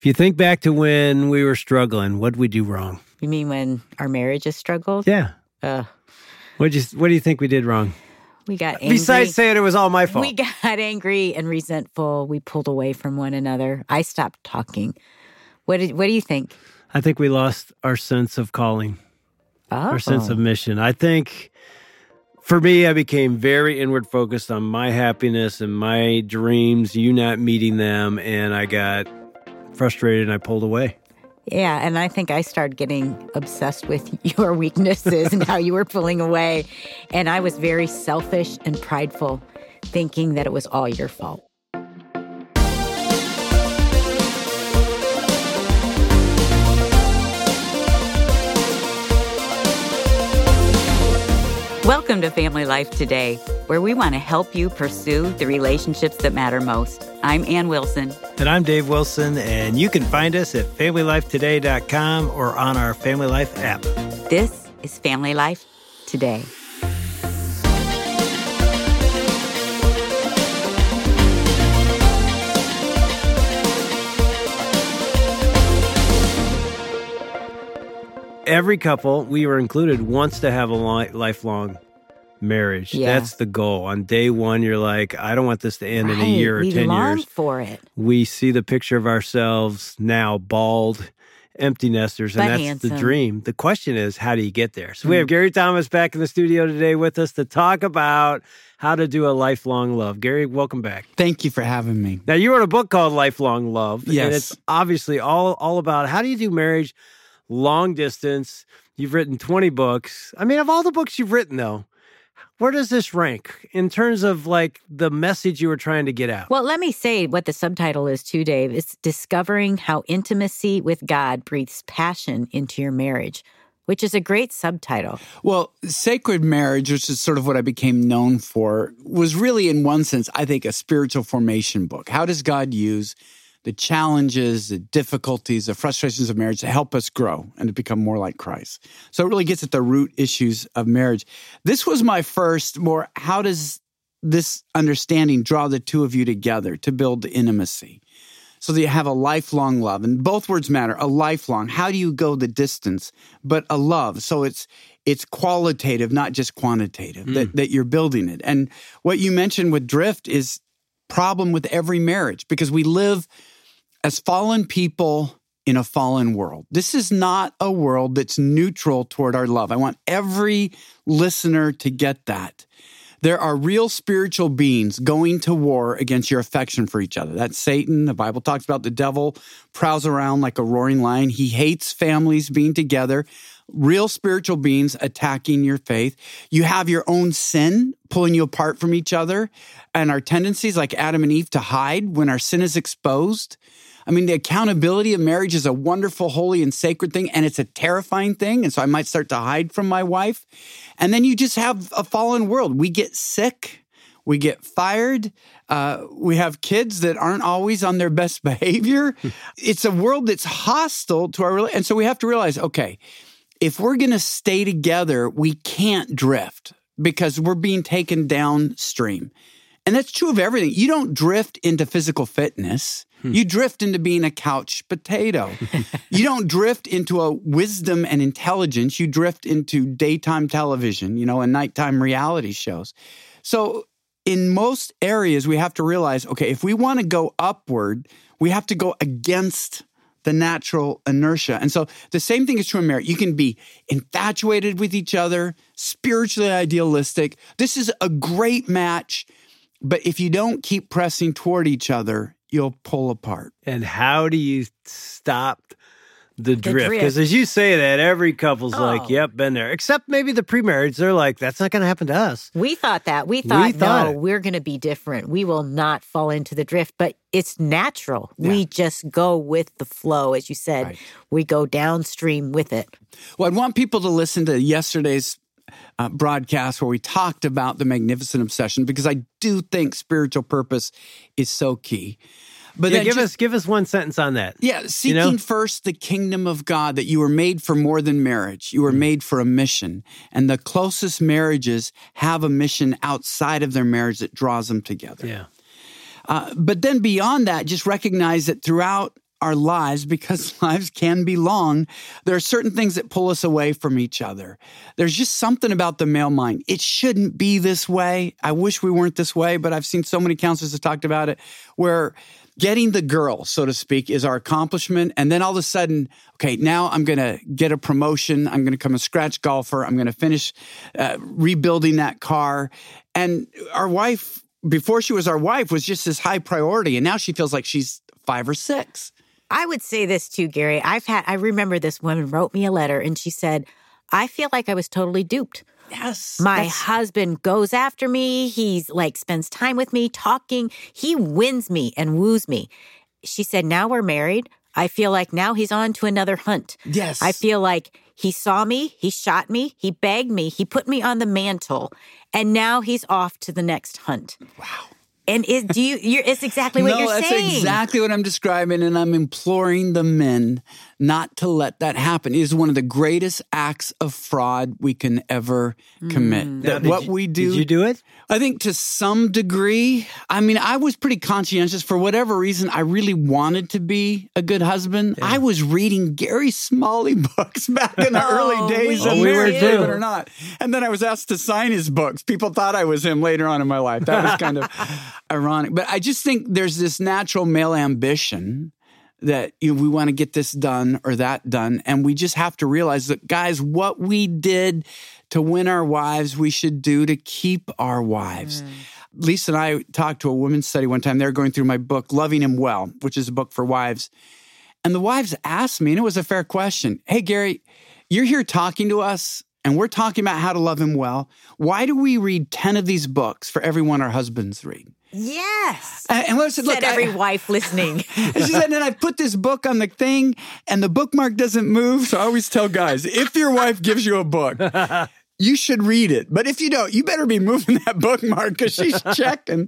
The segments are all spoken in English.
If you think back to when we were struggling, what did we do wrong? You mean when our marriages struggled? Yeah. What do you think we did wrong? We got angry. Besides saying it was all my fault. We got angry and resentful. We pulled away from one another. I stopped talking. What do you think? I think we lost our sense of calling, our sense of mission. I think, for me, I became very inward focused on my happiness and my dreams, you not meeting them, and I got frustrated and I pulled away. Yeah, and I think I started getting obsessed with your weaknesses and how you were pulling away. And I was very selfish and prideful, thinking that it was all your fault. Welcome to Family Life Today, where we want to help you pursue the relationships that matter most. I'm Ann Wilson. And I'm Dave Wilson, and you can find us at FamilyLifeToday.com or on our Family Life app. This is Family Life Today. Every couple, we were included, wants to have a lifelong marriage. Yeah. That's the goal. On day one, you're like, I don't want this to end in a year or 10 We long years. for it. We see the picture of ourselves now, bald, empty nesters, and But that's handsome. the dream. The question is, how do you get there? So we have Gary Thomas back in the studio today with us to talk about how to do a lifelong love. Gary, welcome back. Thank you for having me. Now, you wrote a book called Lifelong Love. Yes. And it's obviously all about how do you do marriage long distance. You've written 20 books. I mean, of all the books you've written, though, where does this rank in terms of like the message you were trying to get out? Well, let me say what the subtitle is too, Dave. It's Discovering How Intimacy with God Breathes Passion into Your Marriage, which is a great subtitle. Well, Sacred Marriage, which is sort of what I became known for, was really, in one sense, I think, a spiritual formation book. How does God use the challenges, the difficulties, the frustrations of marriage to help us grow and to become more like Christ? So it really gets at the root issues of marriage. This was my first more, how does this understanding draw the two of you together to build intimacy so that you have a lifelong love? And both words matter, a lifelong. How do you go the distance? But a love. So it's qualitative, not just quantitative, that you're building it. And what you mentioned with drift is problem with every marriage, because we live as fallen people in a fallen world. This is not a world that's neutral toward our love. I want every listener to get that. There are real spiritual beings going to war against your affection for each other. That's Satan. The Bible talks about the devil prowls around like a roaring lion. He hates families being together. Real spiritual beings attacking your faith. You have your own sin pulling you apart from each other, and our tendencies like Adam and Eve to hide when our sin is exposed. I mean, the accountability of marriage is a wonderful, holy, and sacred thing, and it's a terrifying thing. And so I might start to hide from my wife. And then you just have a fallen world. We get sick. We get fired. We have kids that aren't always on their best behavior. It's a world that's hostile to our relationship. And so we have to realize, okay, if we're going to stay together, we can't drift because we're being taken downstream. And that's true of everything. You don't drift into physical fitness. You drift into being a couch potato. You don't drift into a wisdom and intelligence. You drift into daytime television, and nighttime reality shows. So in most areas, we have to realize, okay, if we want to go upward, we have to go against the natural inertia. And so the same thing is true in marriage. You can be infatuated with each other, spiritually idealistic. This is a great match. But if you don't keep pressing toward each other, you'll pull apart. And how do you stop the drift? Because as you say that, every couple's like, yep, been there. Except maybe the pre-marriage, they're like, that's not going to happen to us. We thought that. We thought no, we're going to be different. We will not fall into the drift. But it's natural. Yeah. We just go with the flow. As you said, right. We go downstream with it. Well, I want people to listen to yesterday's broadcast where we talked about the magnificent obsession, because I do think spiritual purpose is so key. But yeah, give us one sentence on that. Yeah, seeking first the kingdom of God, that you were made for more than marriage. You were made for a mission. And the closest marriages have a mission outside of their marriage that draws them together. Yeah. But then beyond that, just recognize that throughout our lives, because lives can be long, there are certain things that pull us away from each other. There's just something about the male mind. It shouldn't be this way. I wish we weren't this way, but I've seen so many counselors that talked about it, where getting the girl, so to speak, is our accomplishment. And then all of a sudden, okay, now I'm going to get a promotion. I'm going to become a scratch golfer. I'm going to finish rebuilding that car. And our wife, before she was our wife, was just this high priority. And now she feels like she's 5 or 6. I would say this too, Gary. I remember this woman wrote me a letter and she said, I feel like I was totally duped. Yes. My husband goes after me. He's like spends time with me, talking. He wins me and woos me. She said, now we're married. I feel like now he's on to another hunt. Yes. I feel like he saw me, he shot me, he begged me, he put me on the mantle, and now he's off to the next hunt. Wow. And it's exactly what you're saying. No, that's exactly what I'm describing, and I'm imploring the men not to let that happen. It is one of the greatest acts of fraud we can ever commit. Did you do it? I think to some degree. I mean, I was pretty conscientious. For whatever reason, I really wanted to be a good husband. Yeah. I was reading Gary Smalley books back in the early days of marriage, believe it or not. And then I was asked to sign his books. People thought I was him later on in my life. That was kind of ironic. But I just think there's this natural male ambition that we want to get this done or that done. And we just have to realize that, guys, what we did to win our wives, we should do to keep our wives. Lisa and I talked to a women's study one time. They were going through my book, Loving Him Well, which is a book for wives. And the wives asked me, and it was a fair question, hey, Gary, you're here talking to us, and we're talking about how to love him well. Why do we read 10 of these books for every one our husbands read? Yes. And Lois said, look, every wife listening. And she said, and then I put this book on the thing and the bookmark doesn't move. So I always tell guys, if your wife gives you a book, you should read it. But if you don't, you better be moving that bookmark because she's checking.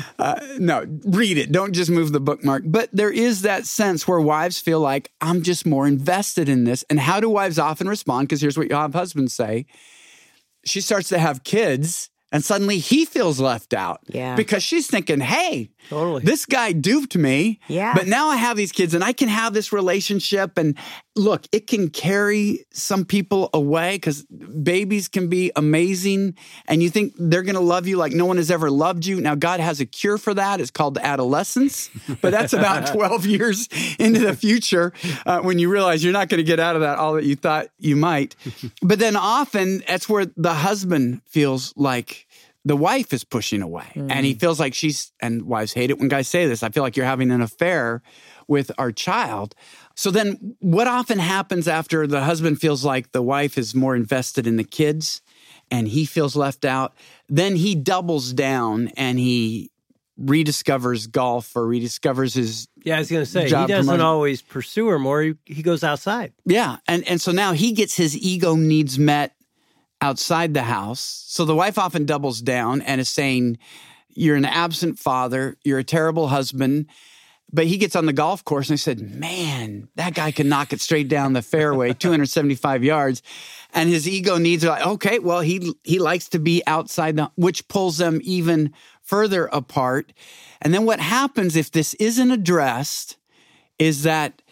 No, read it. Don't just move the bookmark. But there is that sense where wives feel like, I'm just more invested in this. And how do wives often respond? Because here's what you'll have husbands say. She starts to have kids. And suddenly he feels left out. Yeah. Because she's thinking, hey, totally, this guy duped me. Yeah. But now I have these kids and I can have this relationship. And look, it can carry some people away because babies can be amazing. And you think they're going to love you like no one has ever loved you. Now, God has a cure for that. It's called adolescence. But that's about 12 years into the future when you realize you're not going to get out of that all that you thought you might. But then often that's where the husband feels like the wife is pushing away. And he feels like and wives hate it when guys say this, I feel like you're having an affair with our child. So then what often happens after the husband feels like the wife is more invested in the kids and he feels left out, then he doubles down and he rediscovers golf or rediscovers his I was going to say, he doesn't always pursue her more. He goes outside. Yeah. And so now he gets his ego needs met outside the house. So the wife often doubles down and is saying, you're an absent father, you're a terrible husband. But he gets on the golf course and he said, man, that guy can knock it straight down the fairway, 275 yards. And his ego needs are like, okay, well, he likes to be outside, which pulls them even further apart. And then what happens if this isn't addressed is that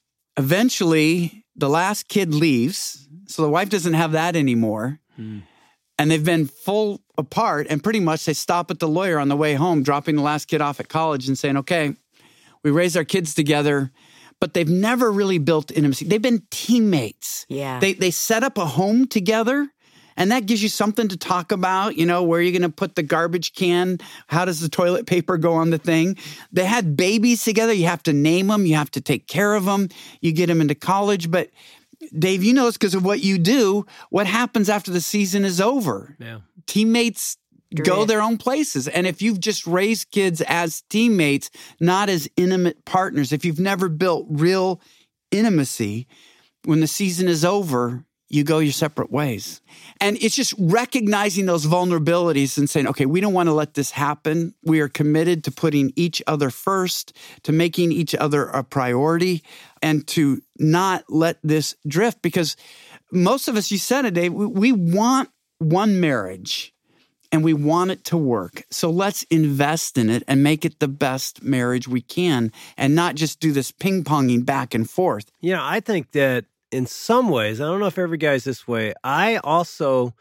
eventually the last kid leaves. So the wife doesn't have that anymore. And they've been full apart. And pretty much they stop at the lawyer on the way home, dropping the last kid off at college and saying, okay, we raised our kids together, but they've never really built intimacy. They've been teammates. Yeah. They set up a home together. And that gives you something to talk about, where you're going to put the garbage can. How does the toilet paper go on the thing? They had babies together. You have to name them. You have to take care of them. You get them into college. But Dave, you know it's because of what you do. What happens after the season is over? Yeah. Teammates go their own places. And if you've just raised kids as teammates, not as intimate partners, if you've never built real intimacy, when the season is over, you go your separate ways. And it's just recognizing those vulnerabilities and saying, okay, we don't want to let this happen. We are committed to putting each other first, to making each other a priority, and to not let this drift. Because most of us, you said it, Dave, we want one marriage. and we want it to work. So let's invest in it and make it the best marriage we can and not just do this ping-ponging back and forth. I think that in some ways, I don't know if every guy's this way, I also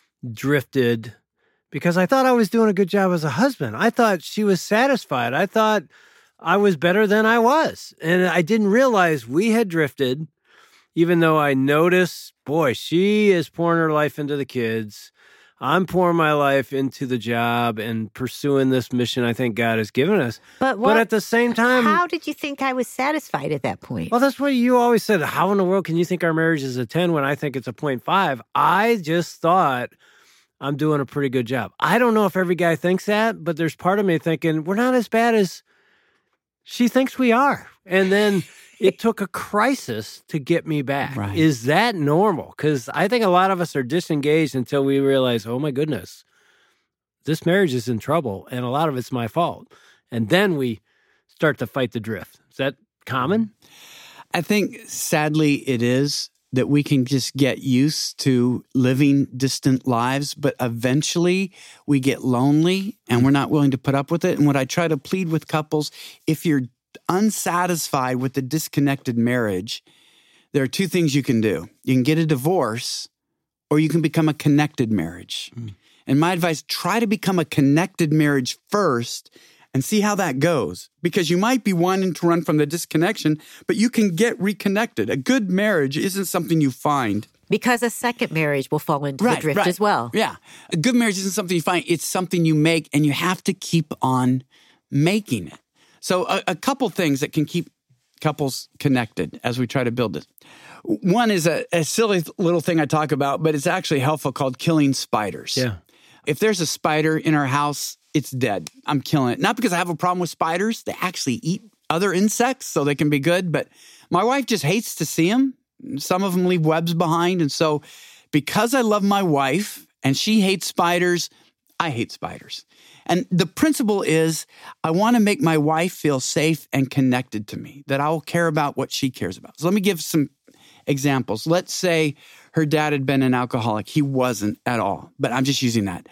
drifted because I thought I was doing a good job as a husband. I thought she was satisfied. I thought I was better than I was. And I didn't realize we had drifted, even though I noticed, boy, she is pouring her life into the kids. I'm pouring my life into the job and pursuing this mission I think God has given us. But at the same time... How did you think I was satisfied at that point? Well, that's what you always said. How in the world can you think our marriage is a 10 when I think it's a 0.5? I just thought I'm doing a pretty good job. I don't know if every guy thinks that, but there's part of me thinking we're not as bad as she thinks we are. And then... It took a crisis to get me back. Right. Is that normal? Because I think a lot of us are disengaged until we realize, oh my goodness, this marriage is in trouble and a lot of it's my fault. And then we start to fight the drift. Is that common? I think sadly it is that we can just get used to living distant lives, but eventually we get lonely and we're not willing to put up with it. And what I try to plead with couples, if you're unsatisfied with the disconnected marriage, there are two things you can do. You can get a divorce or you can become a connected marriage. And my advice, try to become a connected marriage first and see how that goes. Because you might be wanting to run from the disconnection, but you can get reconnected. A good marriage isn't something you find. Because a second marriage will fall into the drift as well. Yeah. A good marriage isn't something you find. It's something you make, and you have to keep on making it. So a couple things that can keep couples connected as we try to build this. One is a silly little thing I talk about, but it's actually helpful, called killing spiders. Yeah. If there's a spider in our house, it's dead. I'm killing it. Not because I have a problem with spiders. They actually eat other insects, so they can be good. But my wife just hates to see them. Some of them leave webs behind. And so because I love my wife and she hates spiders, I hate spiders. And the principle is I want to make my wife feel safe and connected to me, that I will care about what she cares about. So let me give some examples. Let's say her dad had been an alcoholic. He wasn't at all, but I'm just using that.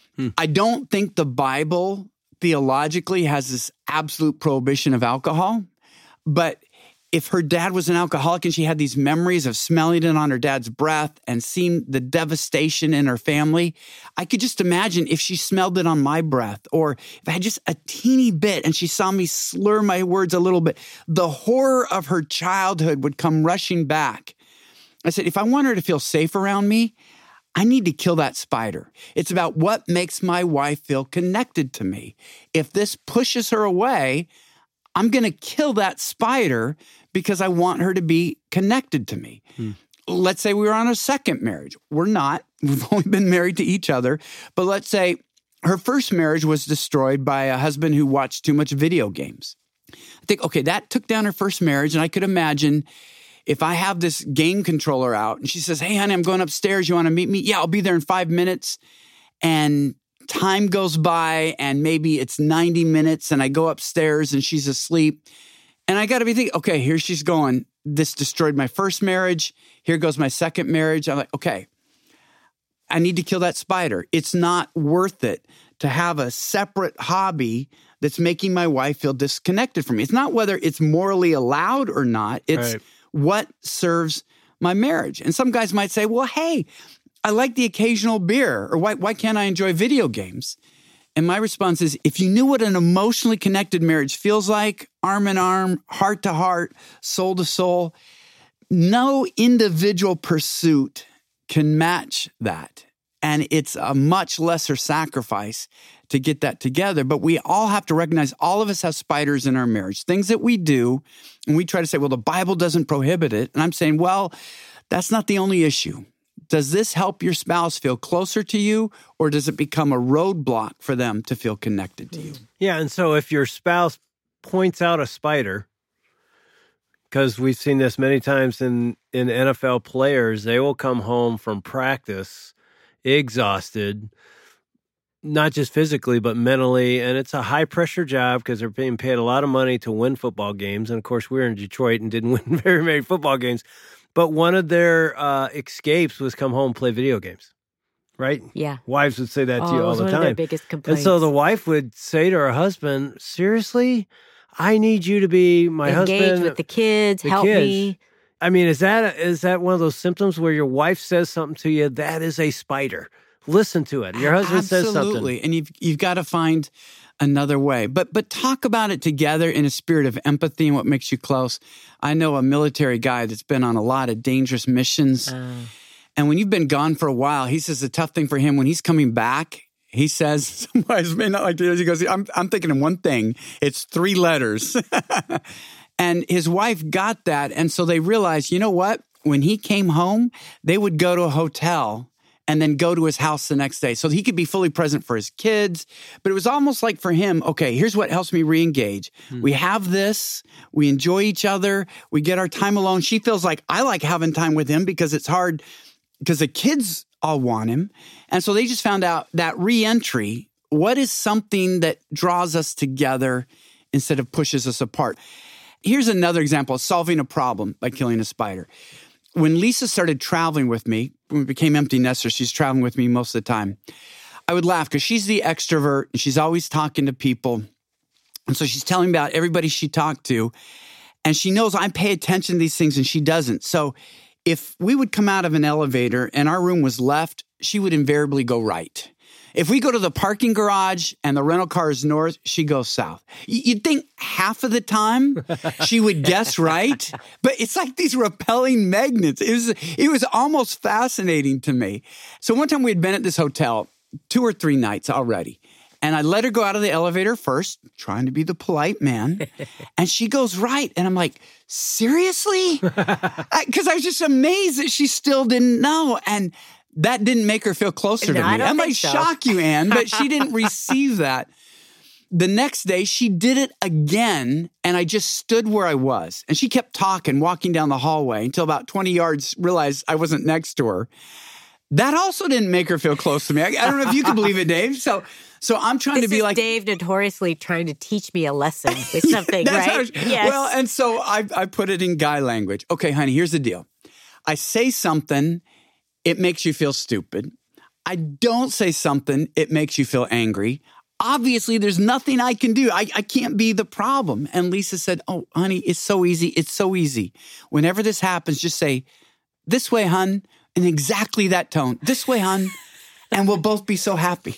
I don't think the Bible theologically has this absolute prohibition of alcohol, but if her dad was an alcoholic and she had these memories of smelling it on her dad's breath and seeing the devastation in her family, I could just imagine if she smelled it on my breath, or if I had just a teeny bit and she saw me slur my words a little bit, the horror of her childhood would come rushing back. I said, if I want her to feel safe around me, I need to kill that spider. It's about what makes my wife feel connected to me. If this pushes her away, I'm going to kill that spider because I want her to be connected to me. Let's say we were on a second marriage. We're not. We've only been married to each other. But let's say her first marriage was destroyed by a husband who watched too much video games. I think, okay, that took down her first marriage. And I could imagine if I have this game controller out and she says, hey, honey, I'm going upstairs. You want to meet me? Yeah, I'll be there in 5 minutes. And time goes by and maybe it's 90 minutes and I go upstairs and she's asleep. And I got to be thinking, okay, here she's going. This destroyed my first marriage. Here goes my second marriage. I'm like, okay, I need to kill that spider. It's not worth it to have a separate hobby that's making my wife feel disconnected from me. It's not whether it's morally allowed or not. It's what serves my marriage. And some guys might say, well, hey, I like the occasional beer, or why can't I enjoy video games? And my response is, if you knew what an emotionally connected marriage feels like, arm in arm, heart to heart, soul to soul, no individual pursuit can match that. And it's a much lesser sacrifice to get that together. But we all have to recognize all of us have spiders in our marriage, things that we do. And we try to say, well, the Bible doesn't prohibit it. And I'm saying, well, that's not the only issue. Does this help your spouse feel closer to you, or does it become a roadblock for them to feel connected to you? Yeah, and so if your spouse points out a spider, because we've seen this many times in NFL players, they will come home from practice exhausted, not just physically, but mentally, and it's a high-pressure job because they're being paid a lot of money to win football games, and of course, we were in Detroit and didn't win very many football games. But one of their escapes was come home and play video games, right? Yeah. Wives would say that to you all the one time. of their biggest complaints. And so the wife would say to her husband, seriously? I need you to be my husband. Engage with the kids, help me. I mean, is that one of those symptoms where your wife says something to you? That is a spider. Listen to it. Your husband says something. Absolutely. And you've got to find another way. But talk about it together in a spirit of empathy and what makes you close. I know a military guy that's been on a lot of dangerous missions. And when you've been gone for a while, he says the tough thing for him, when he's coming back, he says, some wives may not like to hear this. He goes, I'm thinking of one thing. It's 3 letters. And his wife got that. And so they realized, you know what? When he came home, they would go to a hotel and then go to his house the next day. So he could be fully present for his kids. But it was almost like for him, okay, here's what helps me re-engage. We have this. We enjoy each other. We get our time alone. She feels like I like having time with him because it's hard because the kids all want him. And so they just found out that re-entry, what is something that draws us together instead of pushes us apart? Here's another example of solving a problem by killing a spider. When Lisa started traveling with me, when we became empty nesters, she's traveling with me most of the time, I would laugh because she's the extrovert and she's always talking to people. And so she's telling me about everybody she talked to. And she knows I pay attention to these things and she doesn't. So if we would come out of an elevator and our room was left, she would invariably go right. If we go to the parking garage and the rental car is north, she goes south. You'd think half of the time she would guess right, but it's like these repelling magnets. It was almost fascinating to me. So one time we had been at this hotel 2 or 3 nights already, and I let her go out of the elevator first, trying to be the polite man, and she goes right. And I'm like, seriously? Because I was just amazed that she still didn't know. And that didn't make her feel closer to me. That might shock you, Ann, but she didn't receive that. The next day, she did it again, and I just stood where I was. And she kept talking, walking down the hallway until about 20 yards, realized I wasn't next to her. That also didn't make her feel close to me. I don't know if you can believe it, Dave. So I'm trying to be like Dave notoriously trying to teach me a lesson with something, right? Yes. Well, and so I put it in guy language. Okay, honey, here's the deal. I say something, it makes you feel stupid. I don't say something, it makes you feel angry. Obviously, there's nothing I can do. I can't be the problem. And Lisa said, oh, honey, it's so easy. It's so easy. Whenever this happens, just say, this way, hun, in exactly that tone. This way, hun, and we'll both be so happy.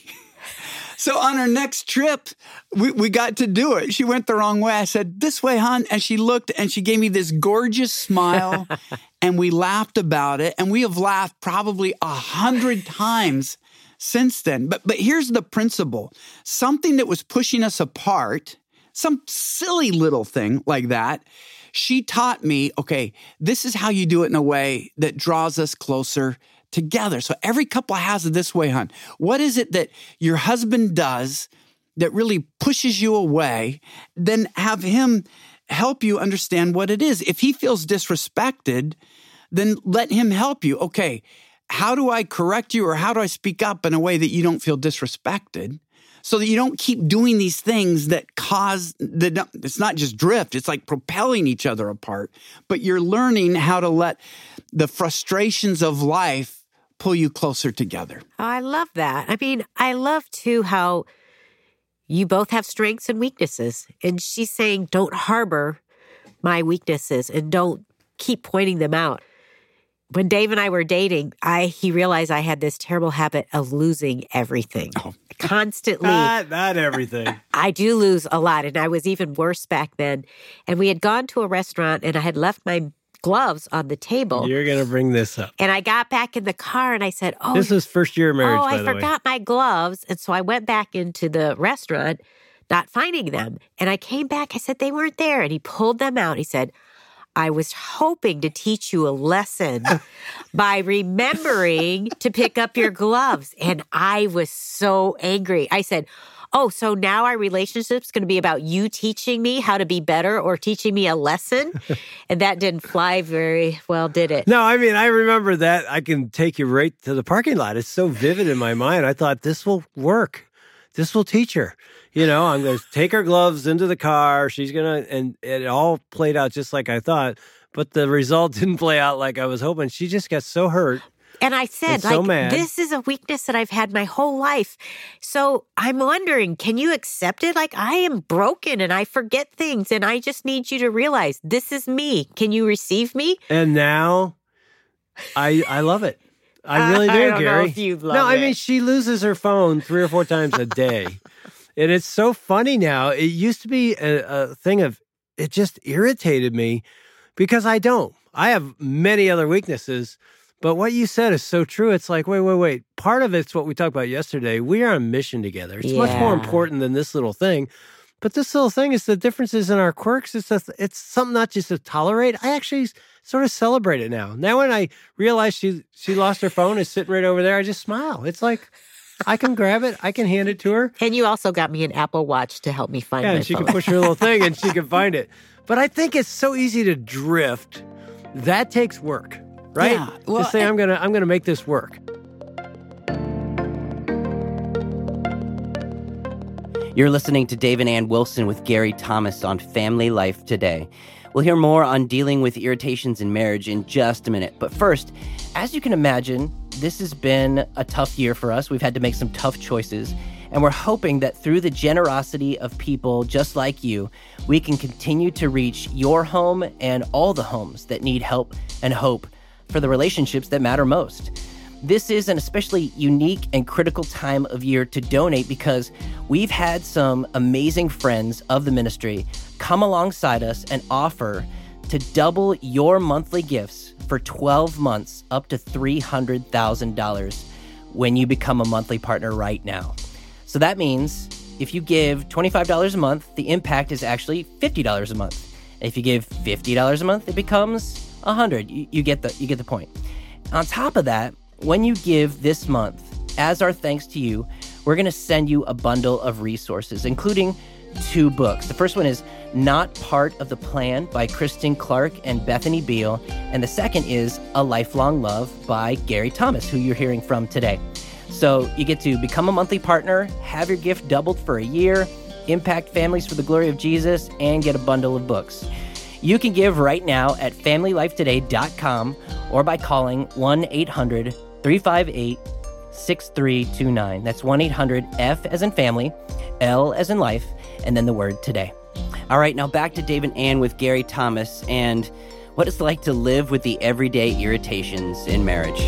So on our next trip, we got to do it. She went the wrong way. I said, this way, hon. And she looked and she gave me this gorgeous smile and we laughed about it. And we have laughed probably 100 times since then. But here's the principle. Something that was pushing us apart, some silly little thing like that, she taught me, okay, this is how you do it in a way that draws us closer together. So every couple has it this way, hon. What is it that your husband does that really pushes you away? Then have him help you understand what it is. If he feels disrespected, then let him help you. Okay, how do I correct you or how do I speak up in a way that you don't feel disrespected? So that you don't keep doing these things that cause it's not just drift, it's like propelling each other apart, but you're learning how to let the frustrations of life pull you closer together. Oh, I love that. I mean, I love too how you both have strengths and weaknesses. And she's saying, don't harbor my weaknesses and don't keep pointing them out. When Dave and I were dating, he realized I had this terrible habit of losing everything. Oh. Constantly. Not everything. I do lose a lot, and I was even worse back then. And we had gone to a restaurant, and I had left my gloves on the table. You're going to bring this up. And I got back in the car, and I said, oh. This is first year of marriage, by the way. I forgot my gloves. And so I went back into the restaurant, not finding them. And I came back. I said, they weren't there. And he pulled them out. He said, I was hoping to teach you a lesson by remembering to pick up your gloves. And I was so angry. I said, oh, so now our relationship's going to be about you teaching me how to be better or teaching me a lesson? And that didn't fly very well, did it? No, I mean, I remember that. I can take you right to the parking lot. It's so vivid in my mind. I thought this will work. This will teach her. You know, I'm going to take her gloves into the car. She's going to, and it all played out just like I thought. But the result didn't play out like I was hoping. She just got so hurt. And I said, this is a weakness that I've had my whole life. So I'm wondering, can you accept it? Like, I am broken and I forget things and I just need you to realize this is me. Can you receive me? And now I love it. I really do, Gary. I don't know if you love it. No, I mean, she loses her phone 3 or 4 times a day. And it's so funny now. It used to be a thing of, it just irritated me because I don't. I have many other weaknesses, but what you said is so true. It's like, wait. Part of it's what we talked about yesterday. We are on a mission together. It's much more important than this little thing. But this little thing is the differences in our quirks. It's something not just to tolerate. I actually sort of celebrate it now. Now when I realize she lost her phone, it's sitting right over there, I just smile. It's like, I can grab it. I can hand it to her. And you also got me an Apple Watch to help me find my phone. Yeah, and she can push her little thing and she can find it. But I think it's so easy to drift. That takes work, right? Yeah. Well, to say, I'm gonna make this work. You're listening to Dave and Ann Wilson with Gary Thomas on Family Life Today. We'll hear more on dealing with irritations in marriage in just a minute. But first, as you can imagine, this has been a tough year for us. We've had to make some tough choices. And we're hoping that through the generosity of people just like you, we can continue to reach your home and all the homes that need help and hope for the relationships that matter most. This is an especially unique and critical time of year to donate because we've had some amazing friends of the ministry come alongside us and offer to double your monthly gifts for 12 months up to $300,000 when you become a monthly partner right now. So that means if you give $25 a month, the impact is actually $50 a month. If you give $50 a month, it becomes $100. You get the point. On top of that, when you give this month, as our thanks to you, we're going to send you a bundle of resources, including 2 books. The first one is Not Part of the Plan by Kristen Clark and Bethany Beal. And the second is A Lifelong Love by Gary Thomas, who you're hearing from today. So you get to become a monthly partner, have your gift doubled for a year, impact families for the glory of Jesus, and get a bundle of books. You can give right now at FamilyLifeToday.com or by calling 1-800-358-6329. That's 1-800-F as in family, L as in life, and then the word today. All right, now back to Dave and Ann with Gary Thomas and what it's like to live with the everyday irritations in marriage.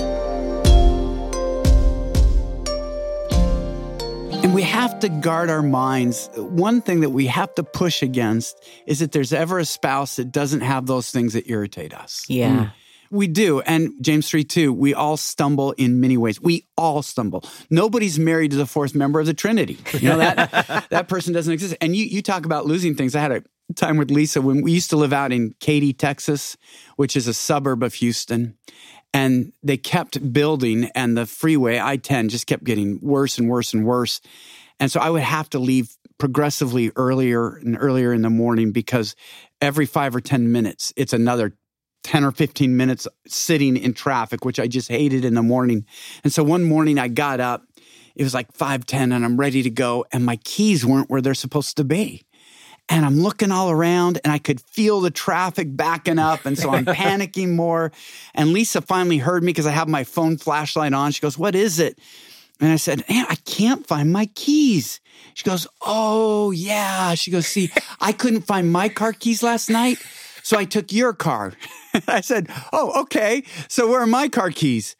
And we have to guard our minds. One thing that we have to push against is that there's ever a spouse that doesn't have those things that irritate us. Yeah. We do. And James 3:2, we all stumble in many ways. We all stumble. Nobody's married to the 4th member of the Trinity. You know, that person doesn't exist. And you talk about losing things. I had a time with Lisa when we used to live out in Katy, Texas, which is a suburb of Houston. And they kept building, and the freeway, I-10, just kept getting worse and worse and worse. And so I would have to leave progressively earlier and earlier in the morning because every 5 or 10 minutes, it's another 10 or 15 minutes sitting in traffic, which I just hated in the morning. And so one morning I got up, it was like 5:10, and I'm ready to go, and my keys weren't where they're supposed to be. And I'm looking all around, and I could feel the traffic backing up, and so I'm panicking more. And Lisa finally heard me because I have my phone flashlight on. She goes, "What is it?" And I said, "Man, I can't find my keys." She goes, "Oh, yeah." She goes, "See, I couldn't find my car keys last night, so I took your car." I said, "Oh, okay. So where are my car keys?"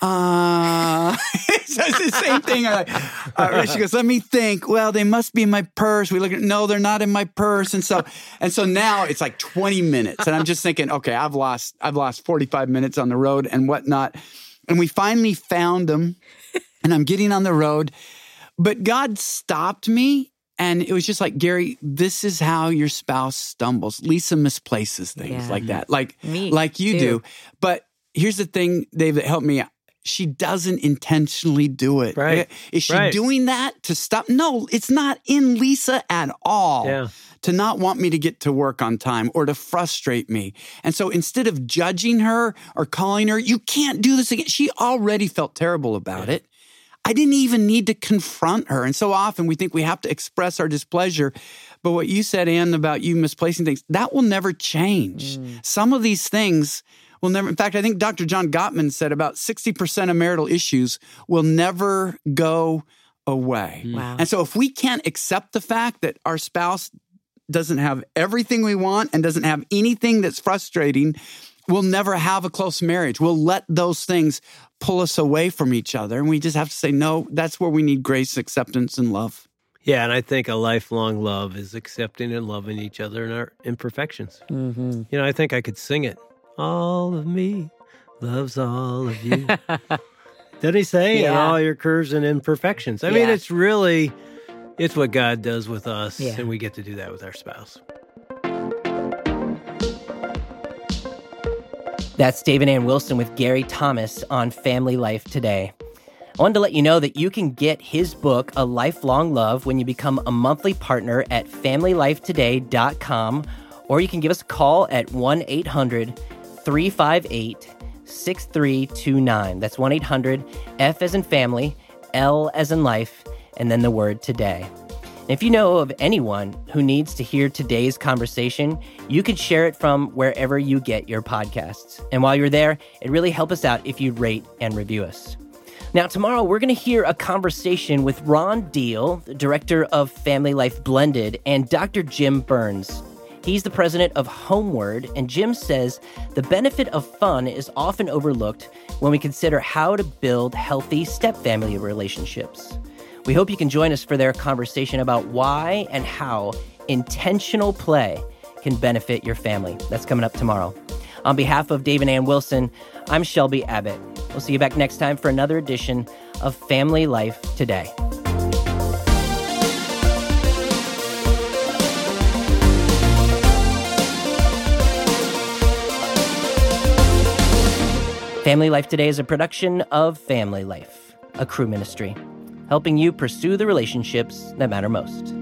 It's the same thing. She goes, "Let me think. Well, they must be in my purse." We look at, no, they're not in my purse. And so now it's like 20 minutes. And I'm just thinking, okay, I've lost 45 minutes on the road and whatnot. And we finally found them, and I'm getting on the road. But God stopped me. And it was just like, Gary, this is how your spouse stumbles. Lisa misplaces things like that, like you do. But here's the thing, Dave, that helped me out. She doesn't intentionally do it. Right. Is she doing that to stop? No, it's not in Lisa at all to not want me to get to work on time or to frustrate me. And so instead of judging her or calling her, "You can't do this again," she already felt terrible about it. I didn't even need to confront her. And so often we think we have to express our displeasure. But what you said, Ann, about you misplacing things, that will never change. Some of these things will never, in fact, I think Dr. John Gottman said about 60% of marital issues will never go away. Wow. And so if we can't accept the fact that our spouse doesn't have everything we want and doesn't have anything that's frustrating, we'll never have a close marriage. We'll let those things pull us away from each other. And we just have to say, no, that's where we need grace, acceptance, and love. Yeah, and I think a lifelong love is accepting and loving each other in our imperfections. Mm-hmm. You know, I think I could sing it. All of me loves all of you. Did he say? Yeah. And all your curves and imperfections. I mean, it's really, it's what God does with us, and we get to do that with our spouse. That's Dave and Ann Wilson with Gary Thomas on Family Life Today. I wanted to let you know that you can get his book, A Lifelong Love, when you become a monthly partner at FamilyLifeToday.com, or you can give us a call at 1-800-358-6329. That's 1-800-F as in family, L as in life, and then the word today. And if you know of anyone who needs to hear today's conversation, you can share it from wherever you get your podcasts. And while you're there, it really helps us out if you'd rate and review us. Now, tomorrow, we're going to hear a conversation with Ron Deal, the director of Family Life Blended, and Dr. Jim Burns. He's the president of Homeward, and Jim says the benefit of fun is often overlooked when we consider how to build healthy step-family relationships. We hope you can join us for their conversation about why and how intentional play can benefit your family. That's coming up tomorrow. On behalf of Dave and Ann Wilson, I'm Shelby Abbott. We'll see you back next time for another edition of Family Life Today. Family Life Today is a production of Family Life, a Cru ministry, helping you pursue the relationships that matter most.